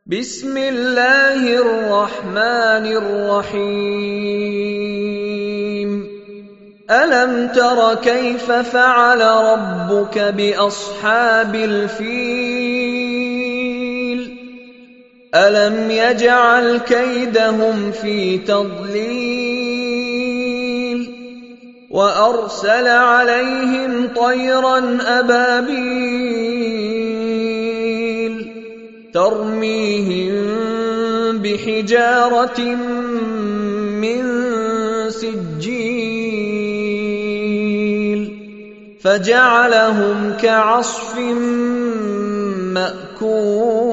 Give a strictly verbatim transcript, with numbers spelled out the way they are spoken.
بسم الله الرحمن الرحيم ألم تر كيف فعل ربك بأصحاب الفيل ألم يجعل كيدهم في تضليل وأرسل عليهم طيرا أبابيل ترميهم بحجارة من سجيل فجعلهم كعصف مأكول.